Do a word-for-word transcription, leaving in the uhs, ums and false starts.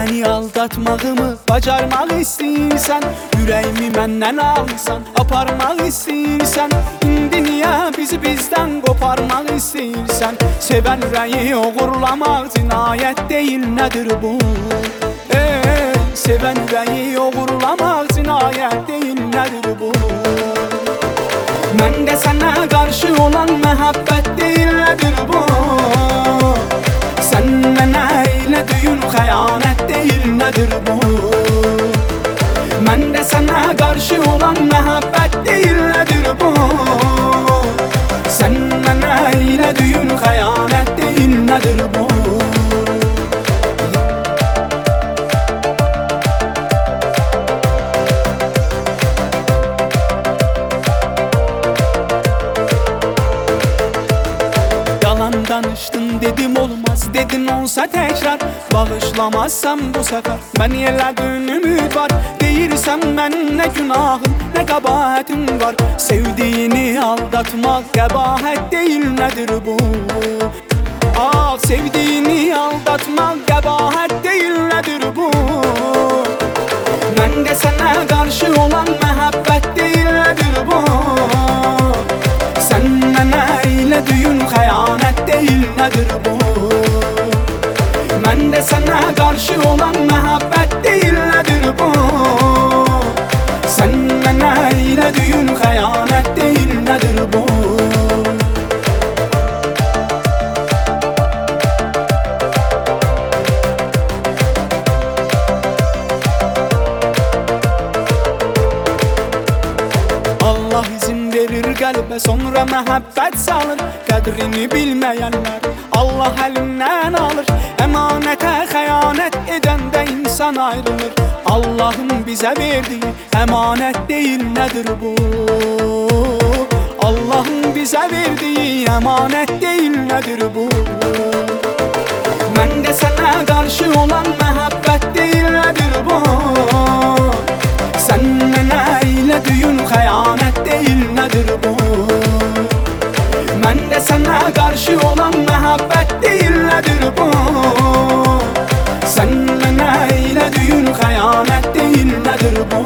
Məni aldatmağımı bacarmaq istəyirsən, ürəyimi məndən alsan, aparmaq istəyirsən. İndi niyə bizi bizdən qoparmaq istəyirsən? Sevən ürəyi oğurlamaq cinayət deyil, nədir bu? Ey, sevən ürəyi oğurlamaq cinayət deyil, nədir bu? Məndə sənə qarşı olan məhəbbət deyil, nədir bu? Sən mənə eylədiyin xəyanət deyil, nədir bu? Məndə sənə qarşı olan məhəbbət deyil, nədir bu? Sən mənə eylədiyin xəyanət deyil, nədir bu? Yalan danışdın dedim olmaz, dedin olsa tekrar. Bağışlamazsam bu sefer ben yerlədim ümid var. Deyirsən mənim nə günahım, nə qəbahətim var. Sevdiğini aldatmaq qəbahət deyil, nədir bu? Ah, sevdiğini aldatmaq qəbahət deyil, nədir bu? Məndə sənə qarşı olan məhəbbət deyil, nədir bu? Sən mənə eylədiyin xəyanət deyil, nədir bu? Məndə sənə qarşı olan məhəbbət deyil, nədir bu? Sən mənə eylədiyin xəyanət deyil, nədir bu? Allah izin verir qəlbə, sonra məhəbbət salır. Qədrini bilməyənlər Allah əlindən alır. Əmanətə xəyanət edəndə insan ayrılır. Allahın bizə verdiyi əmanət deyil, nədir bu? Allahın bizə verdiyi əmanət deyil, nədir bu? Məndə sənə qarşı olan məhəbbət deyil, nədir bu? Sən mənə eylədiyin xəyanət deyil, nədir bu? Məndə sənə qarşı olan məhəbbət deyil, nədir bu? Sən mənə eylədiyin xəyanət deyil, nədir bu?